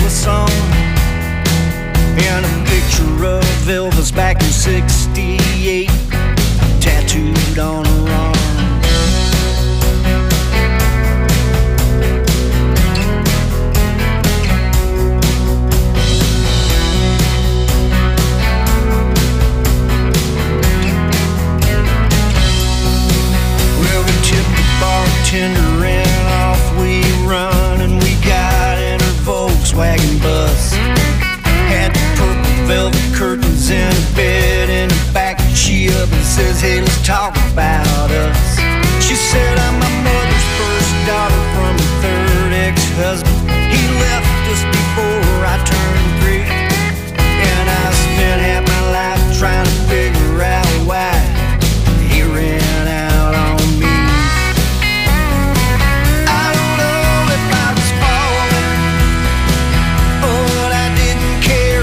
a song and a picture of Elvis back in '68, tattooed on her arm. Well, we tipped the bartender and off we run, and we got in her Volkswagen bus. Had the purple velvet curtains and a bed in the back. She up and says, hey, let's talk about us. She said, I'm my mother's first daughter from a third ex-husband. He left us before I turned 3, and I spent half my life trying to figure out why he ran out on me. I don't know if I was falling or what I didn't care.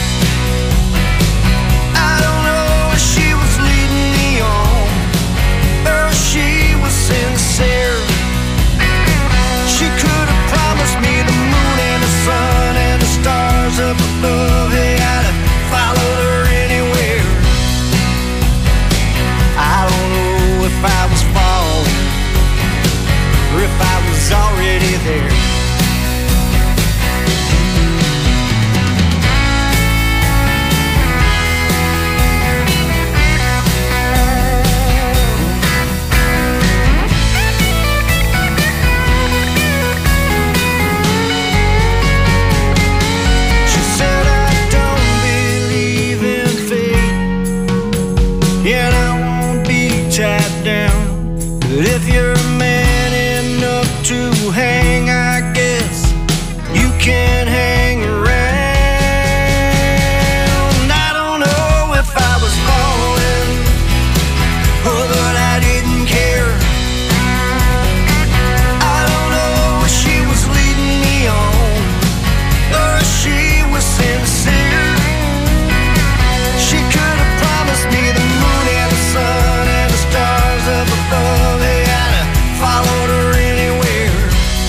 I don't know if she was leading me on or if she was sincere. She could have promised me the moon and the sun and the stars up above. Hey, I'd have followed her anywhere. I don't know if I was falling or if I was already there. She said, I don't believe in fate, and I won't be tied down. But if you're man enough to hang, I guess you can hang around. I don't know if I was falling or that I didn't care. I don't know if she was leading me on or if she was sincere. She could have promised me the moon and the sun and the stars up above. Hey, I'd have followed her anywhere.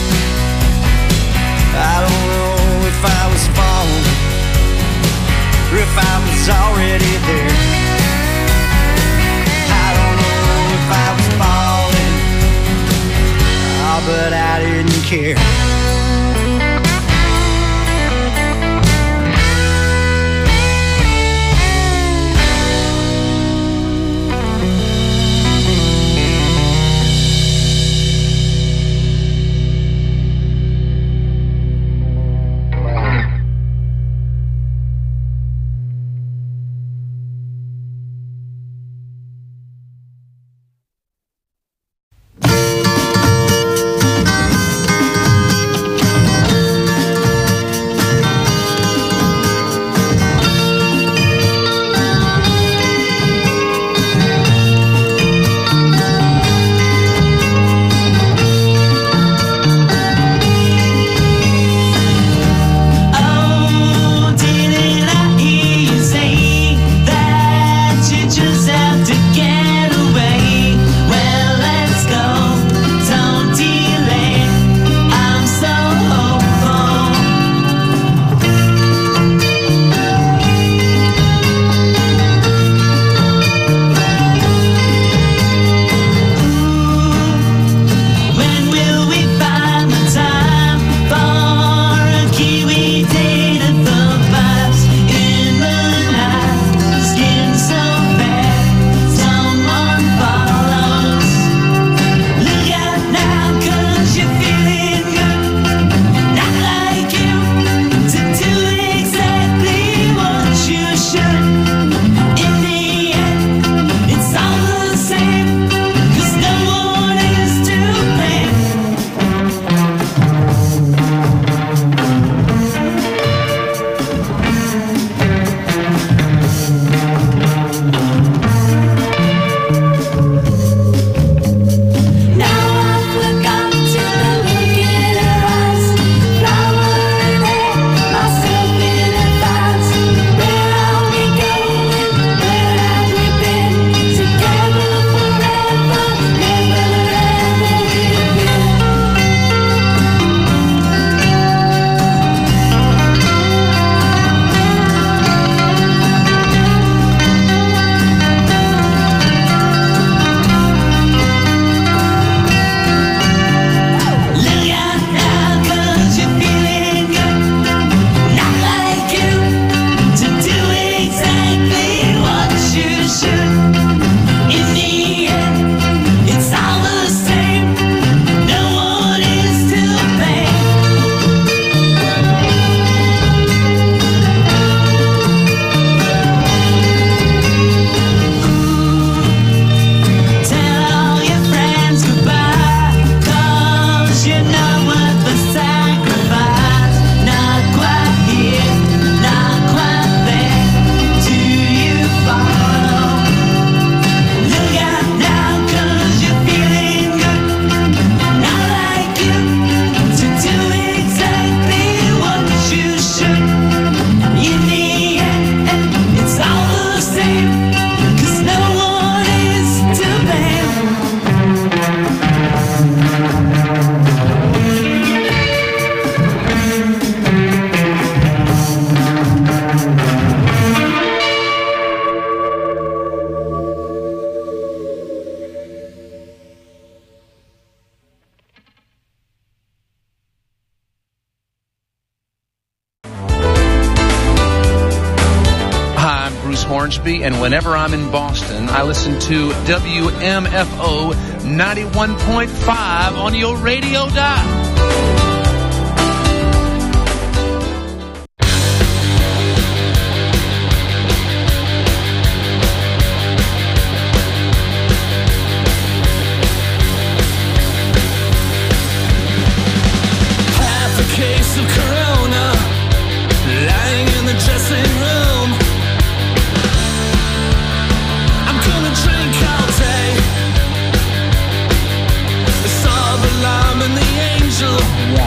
I don't know if I was falling or if I was already there. I don't know if I was falling, oh, but I didn't care. Hornsby, and whenever I'm in Boston, I listen to WMFO 91.5 on your radio dial. Case of Corona, lying in the dressing room. I'm gonna drink all day. I saw the lamb and the angel.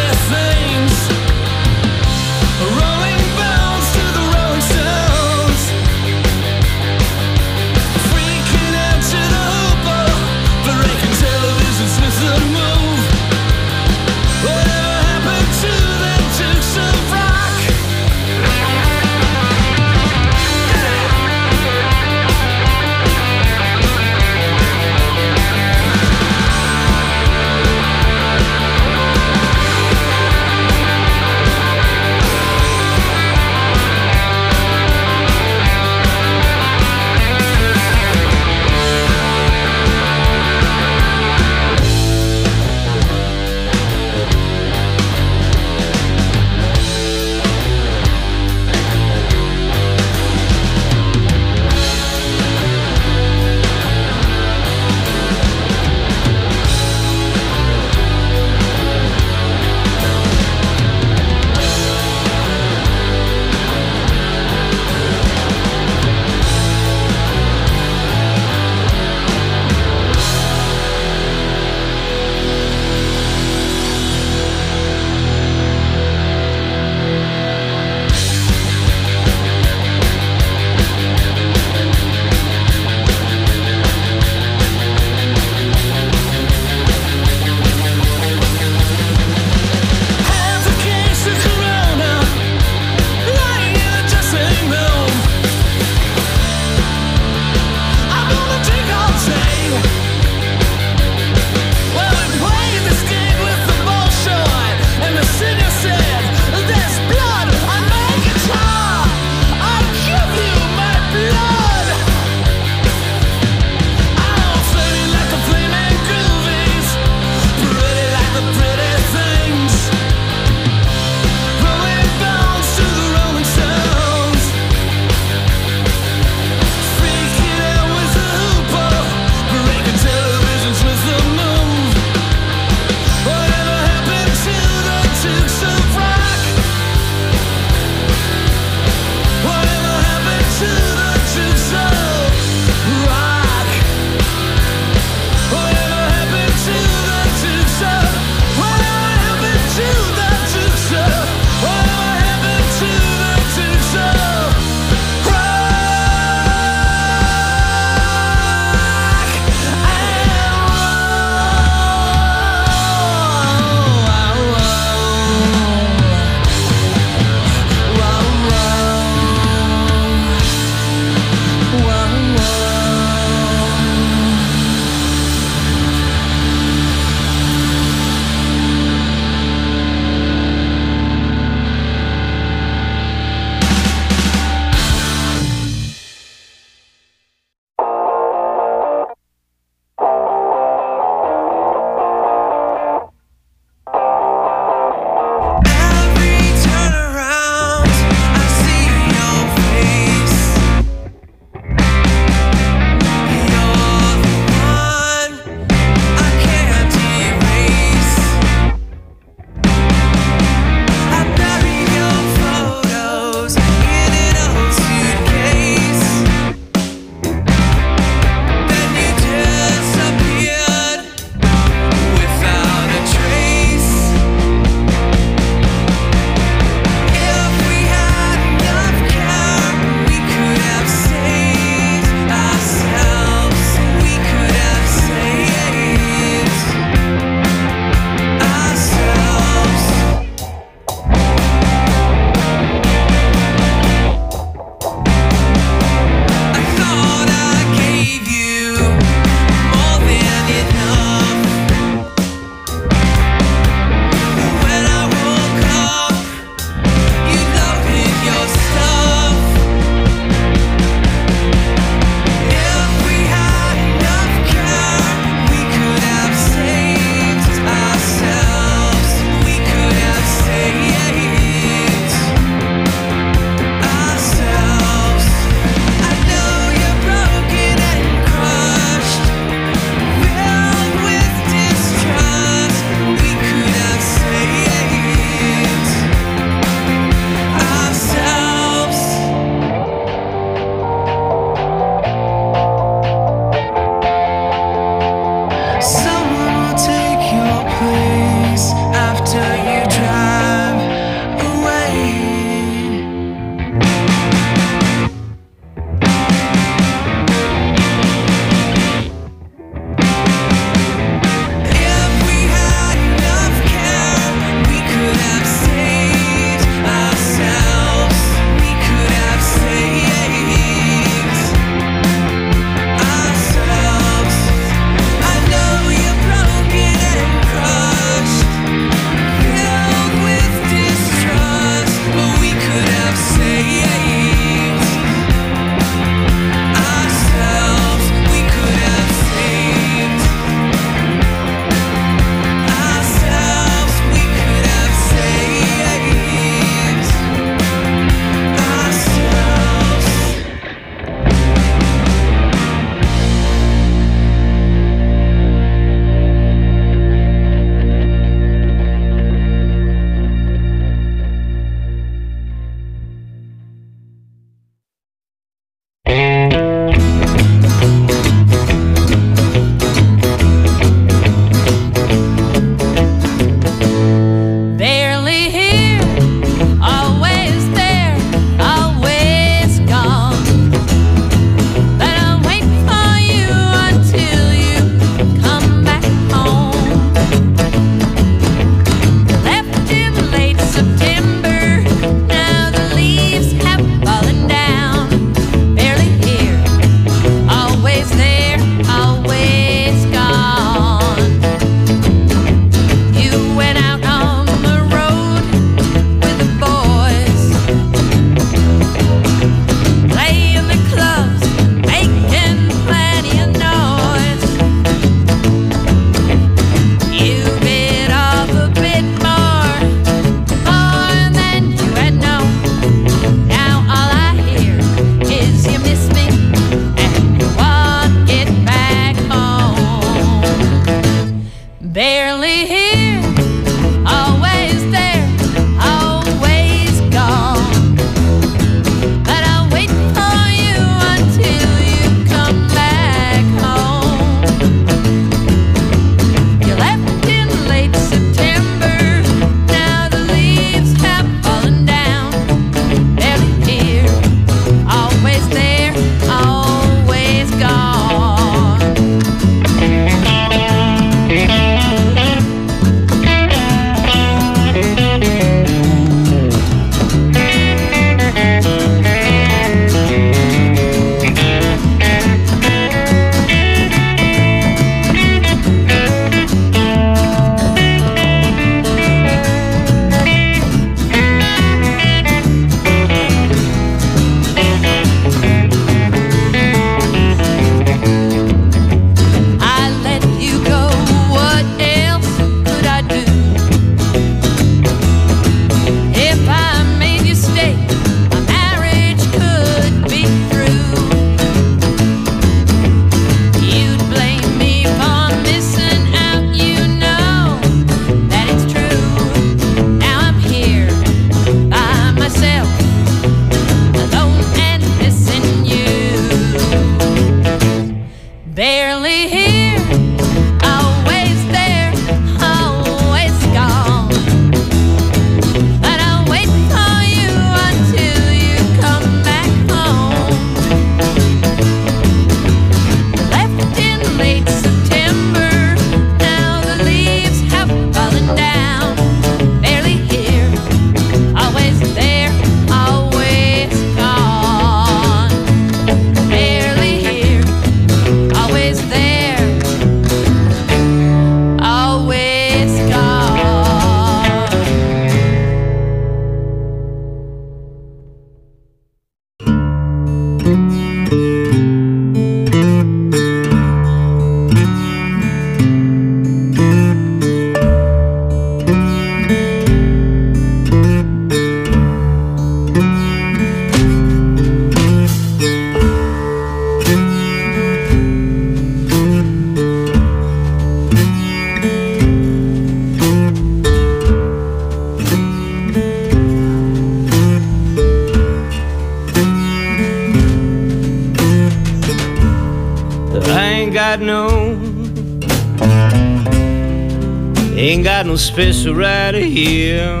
Ain't got no special rider here.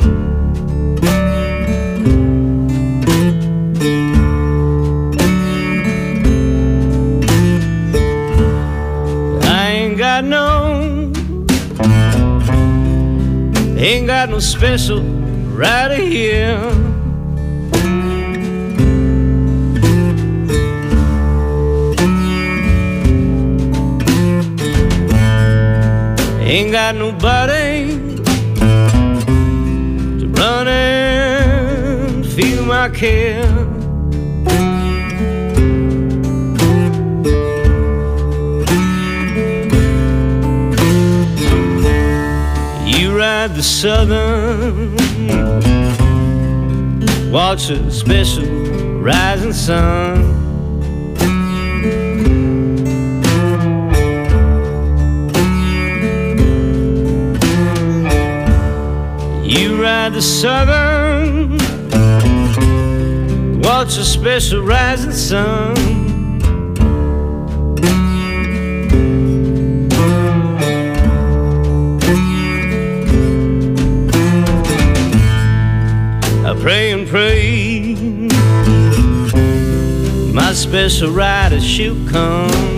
Ain't got no special rider here. Ain't got nobody to run and feel my care. You ride the Southern, watch a special rising sun. You ride the Southern, watch a special rising sun. I pray and pray my special rider she'll come.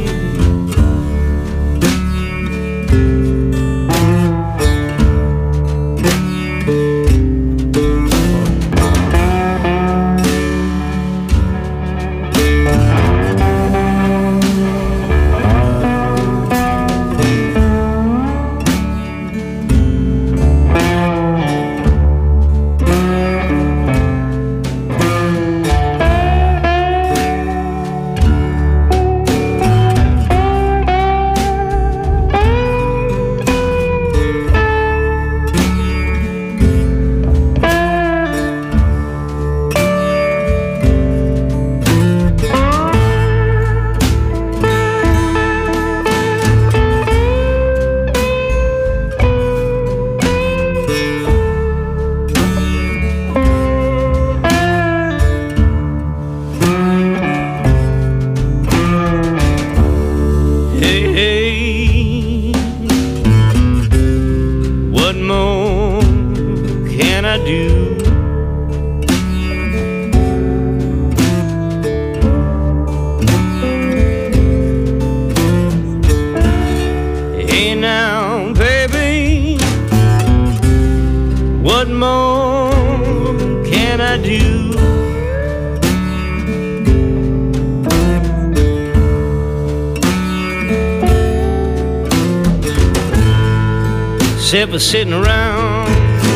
Except for sitting around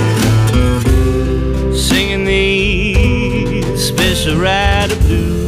singing these special rider blues.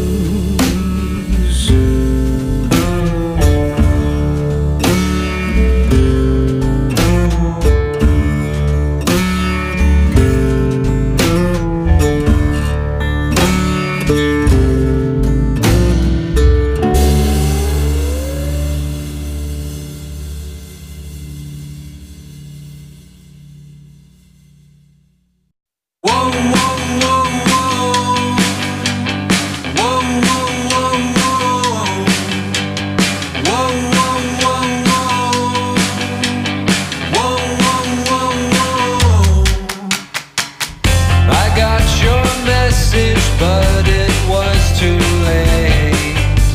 But it was too late.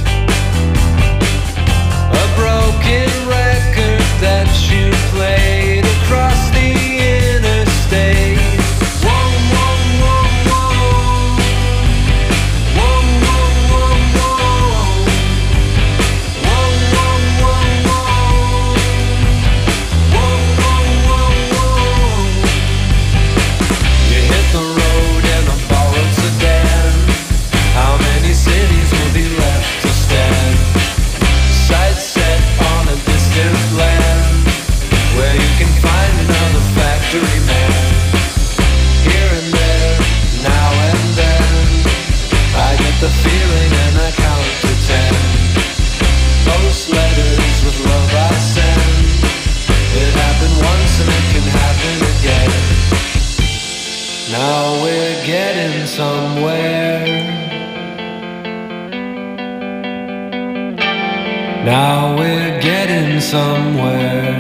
A broken record that you played across the interstate. Whoa, whoa, whoa, whoa. Whoa, whoa, whoa, whoa. Whoa, whoa, whoa, whoa. Whoa, whoa, whoa, whoa. You hit the road and the borrowed sedan. How many cities will be left to stand? Sights set on a distant land where you can find another factory man. Here and there, now and then, I get the feeling and I count to 10. Post letters with love I send. It happened once and it can happen again. Now we're getting somewhere. Now we're getting somewhere.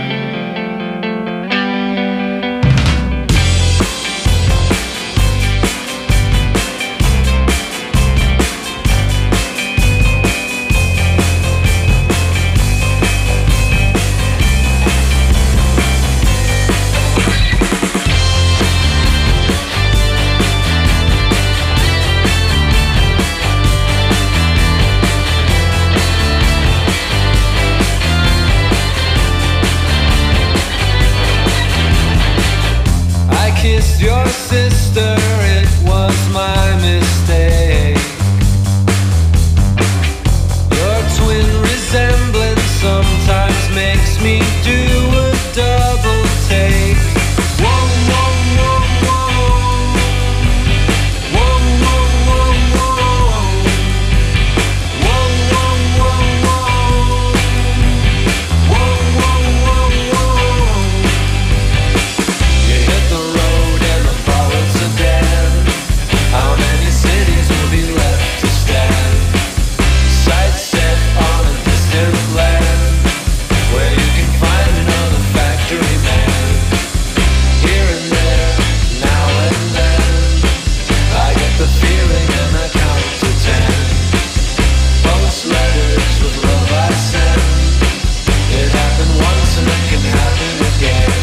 Kissed your sister, it was my mistake. Your twin resemblance sometimes makes me do a double take. Whoa, whoa, whoa, whoa. Whoa, whoa, whoa, whoa. Whoa, whoa, whoa, whoa. Whoa, whoa, whoa, whoa. You hit the road. How many cities will be left to stand? Sights set on a distant land, where you can find another factory man. Here and there, now and then, I get the feeling and I count to 10. Post letters with love I send. It happened once and it can happen again.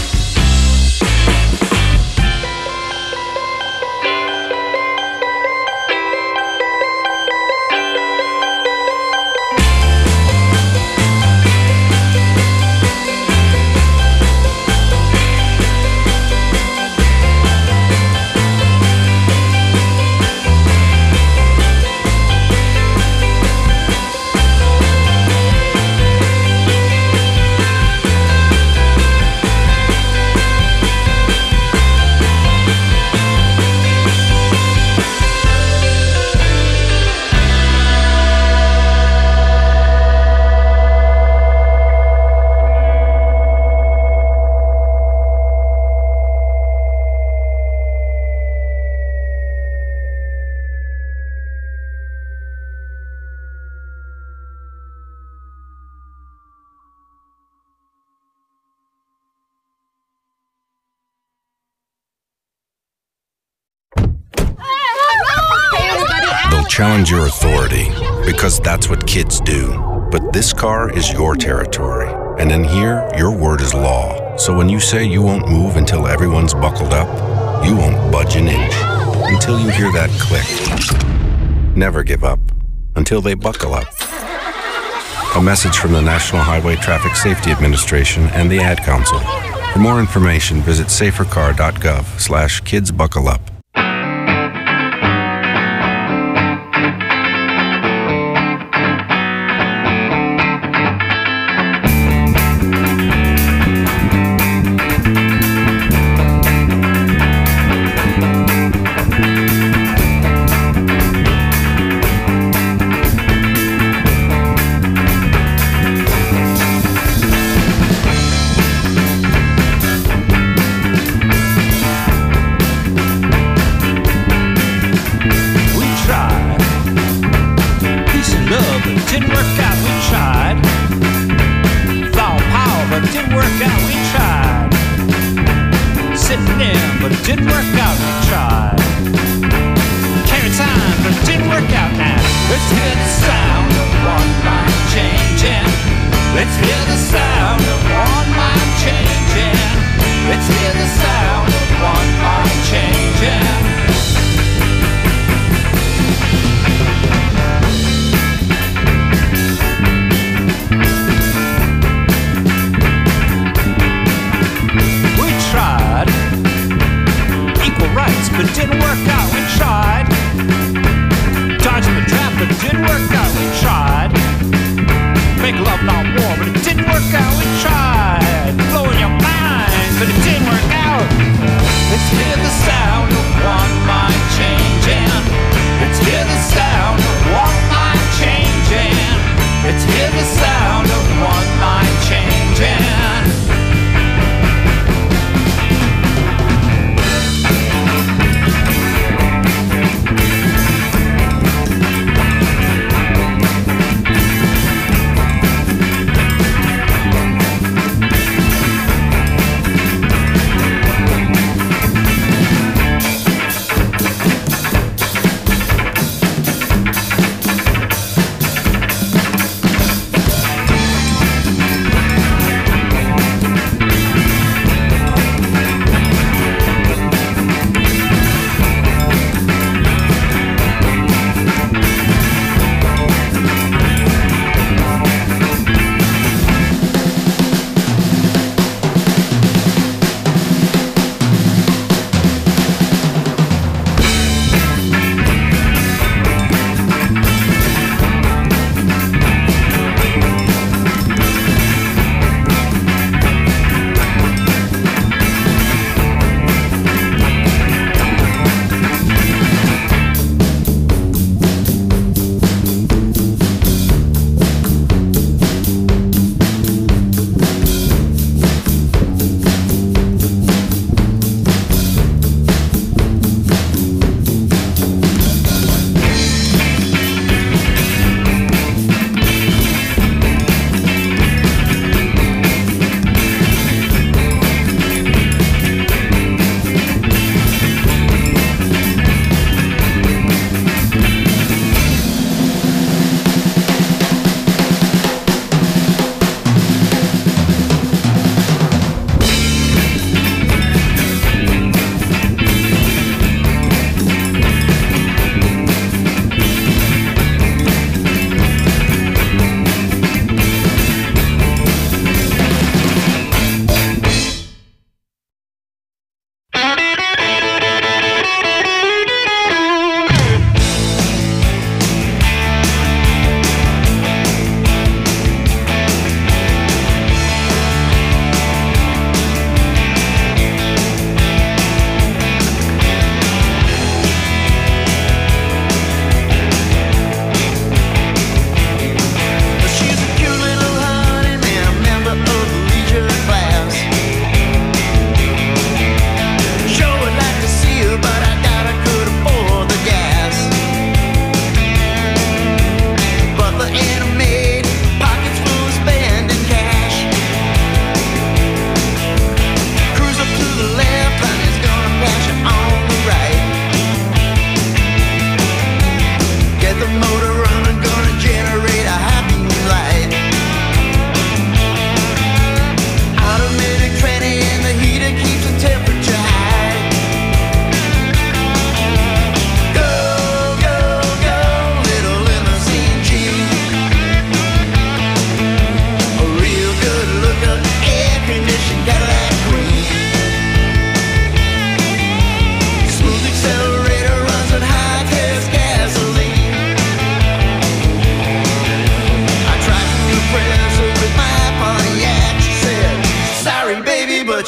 Challenge your authority, because that's what kids do. But this car is your territory, and in here, your word is law. So when you say you won't move until everyone's buckled up, you won't budge an inch until you hear that click. Never give up until they buckle up. A message from the National Highway Traffic Safety Administration and the Ad Council. For more information, visit safercar.gov/kidsbuckleup.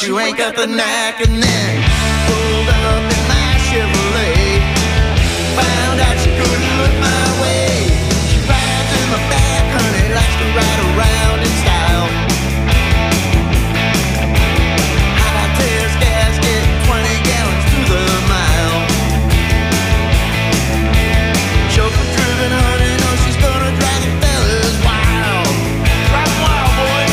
you ain't got the knack. And then pulled up in my Chevrolet, found out she couldn't look my way. She rides in the back, honey, likes to ride around in style. High test gasket, 20 gallons to the mile. Chauffeur driven, honey, knows she's gonna drive the fellas wild. Drive 'em wild, boy.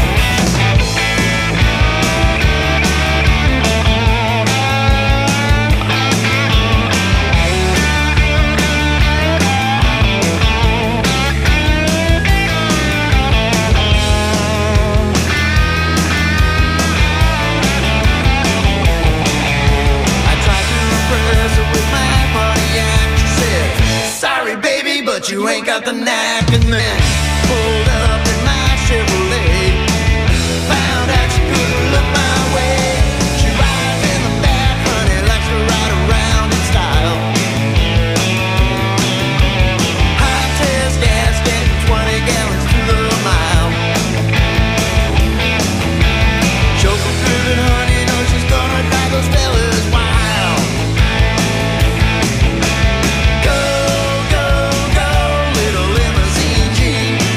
But you ain't got the knack. And then pulled up in my Chevrolet, found out she couldn't look my way. She rides in the back, honey, likes to ride around in style. High test gasket, 20 gallons to the mile. Chauffeur driven, honey, knows she's gonna drive those fellas wild. Go, go, go, little limousine G.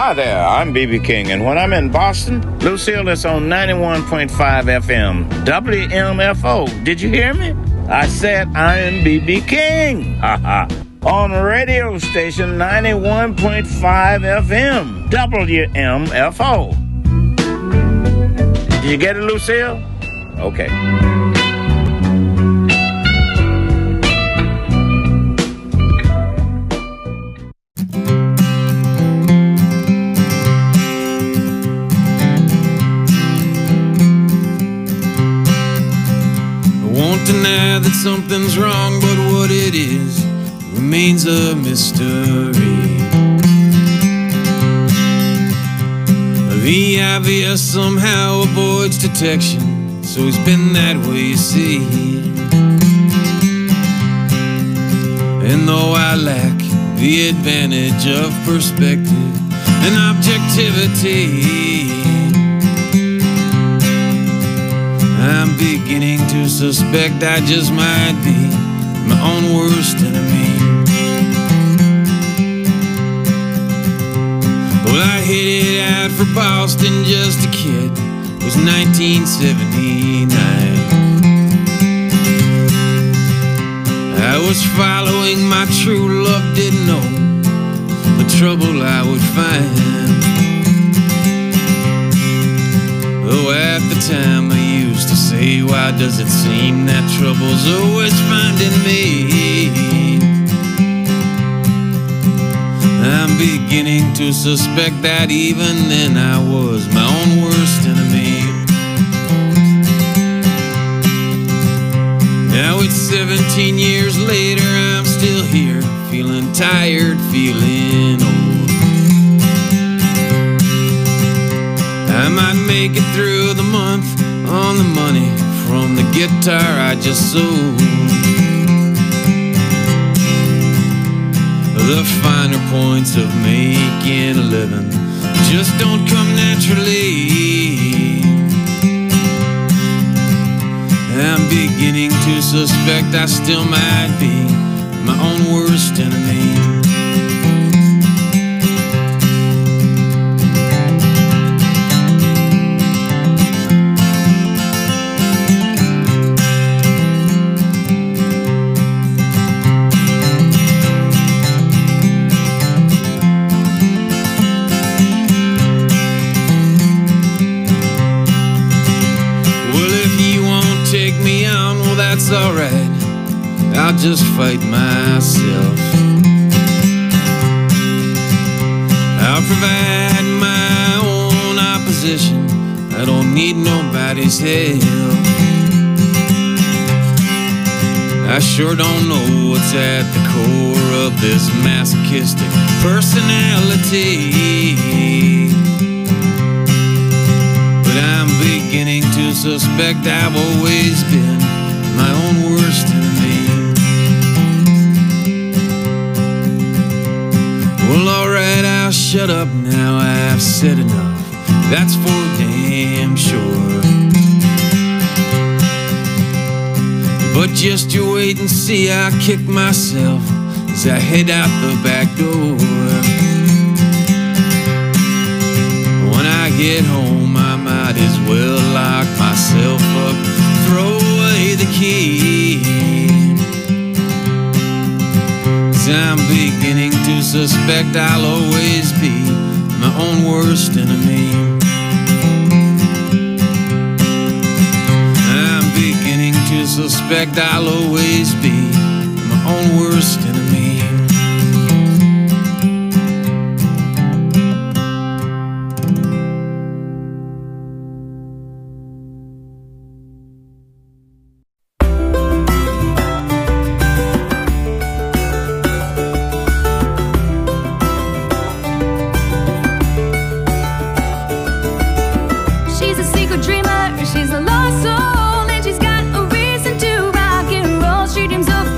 Hi there, I'm B.B. King, and when I'm in Boston, Lucille is on 91.5 FM, WMFO. Did you hear me? I said I am B.B. King. Ha on radio station 91.5 FM, WMFO. Did you get it, Lucille? Okay. Deny that something's wrong, but what it is remains a mystery. The obvious somehow avoids detection, so it's been that way, you see. And though I lack the advantage of perspective and objectivity, I'm beginning to suspect I just might be my own worst enemy. Well, I headed out for Boston just a kid. It was 1979. I was following my true love, didn't know the trouble I would find. Though at the time I used to say, why does it seem that trouble's always finding me? I'm beginning to suspect that even then I was my own worst enemy. Now it's 17 years later, I'm still here, feeling tired, feeling old. I might make it through the month on the money from the guitar I just sold. The finer points of making a living just don't come naturally. I'm beginning to suspect I still might be my own worst enemy. That's alright, I'll just fight myself. I'll provide my own opposition, I don't need nobody's help. I sure don't know what's at the core of this masochistic personality, but I'm beginning to suspect I've always been my own worst enemy. Well, alright, I'll shut up now, I've said enough, that's for damn sure. But just you wait and see, I'll kick myself as I head out the back door. When I get home, I might as well lock myself up, throw away the key. 'Cause I'm beginning to suspect I'll always be my own worst enemy. I'm beginning to suspect I'll always be my own worst enemy. She's a lost soul, and she's got a reason to rock and roll. She dreams of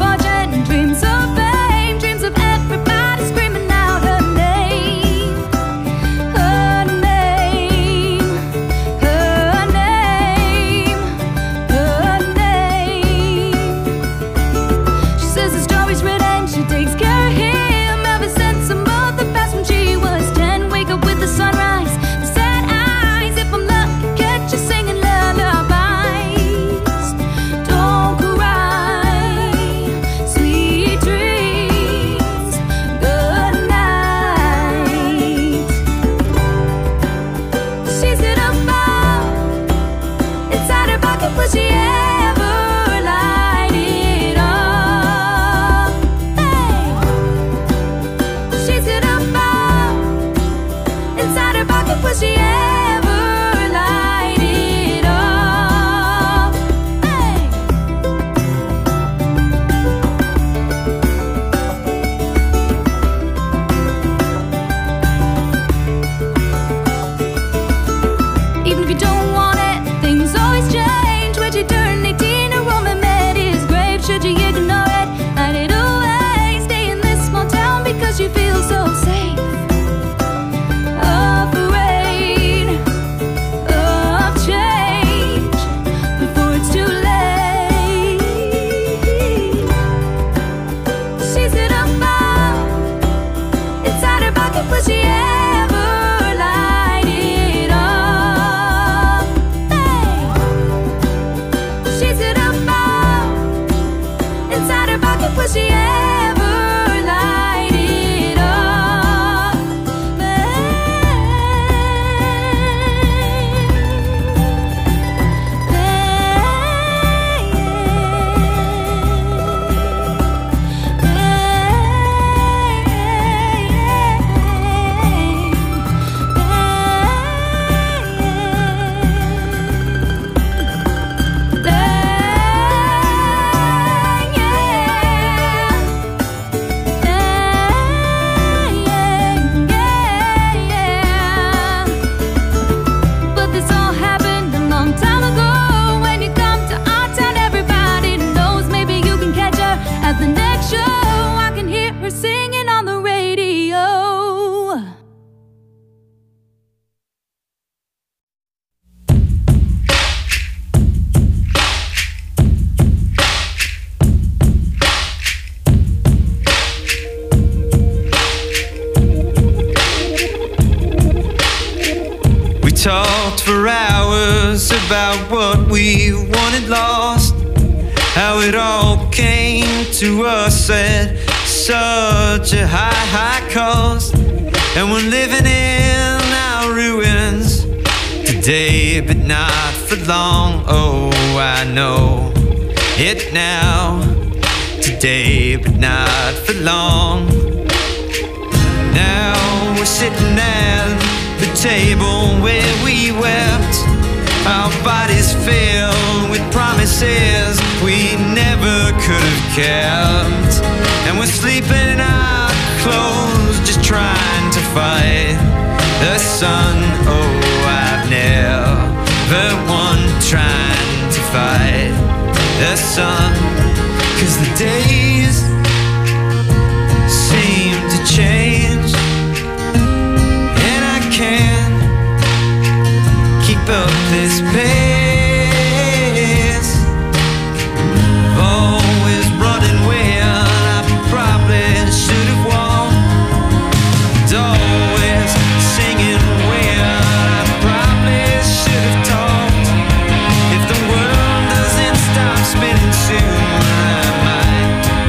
will she ever light it up? But this all happened a long time ago. When you come to our town, everybody knows. Maybe you can catch her at the next show. I can hear her singing on the radio. We talked for hours about what we wanted lost, how it all came to us at such a high cost. And we're living in our ruins today, but not for long. Oh, I know it now. Today, but not for long. Now we're sitting at the table where we wept, our bodies filled with promises we never could have kept. And we're sleeping in our clothes, just trying to fight the sun. Oh, I've never won trying to fight the sun. 'Cause the days seem to change, and I can't keep up this pace. Always running when I probably should have walked. Always singing when I probably should have talked. If the world doesn't stop spinning soon, I might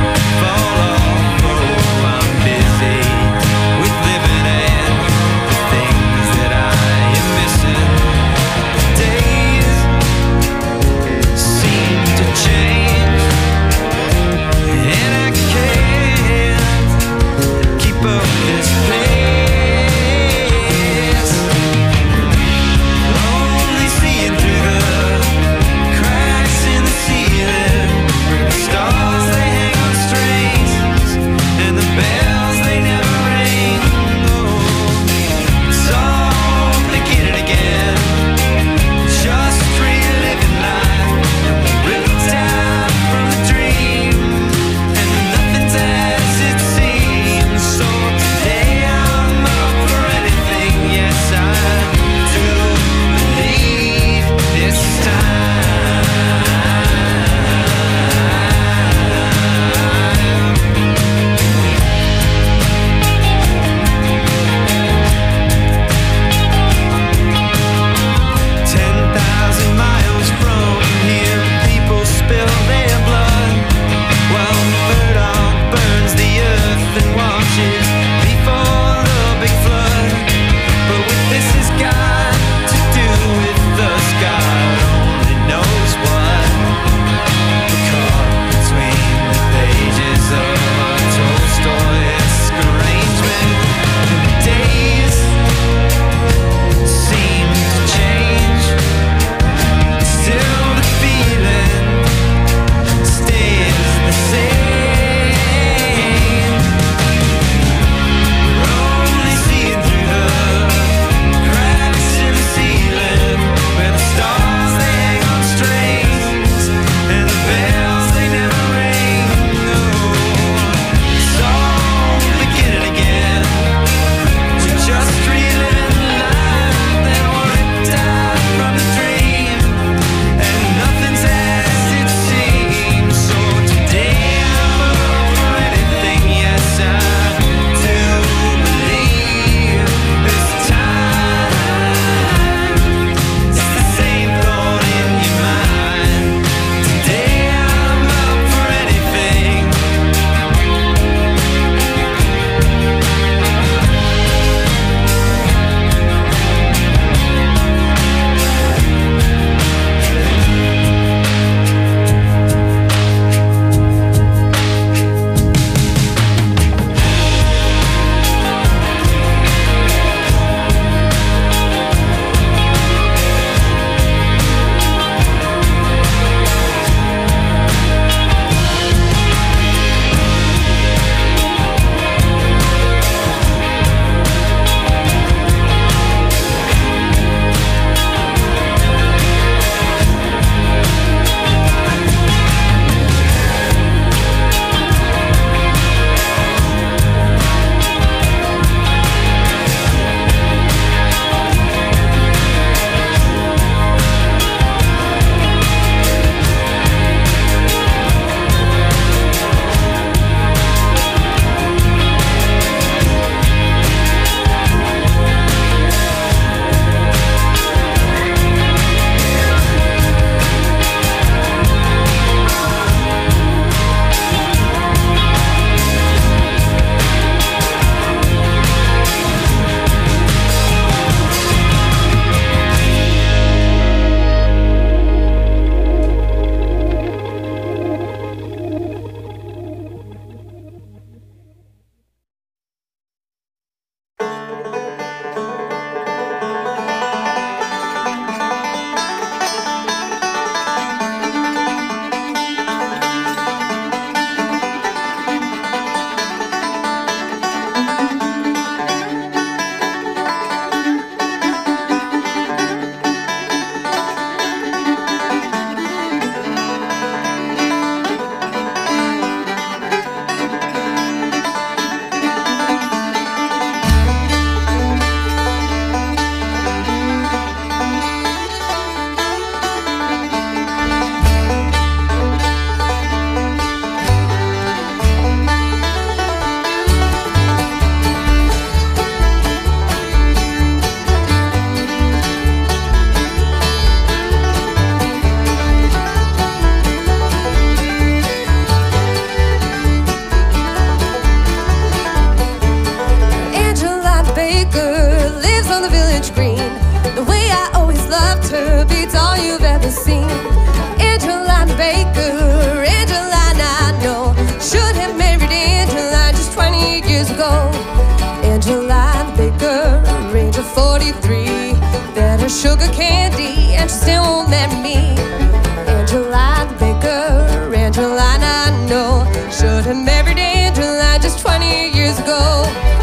sugar candy, and she still won't let me. Angela the baker, Angelina, I know. Should have married Angela just 20 years ago.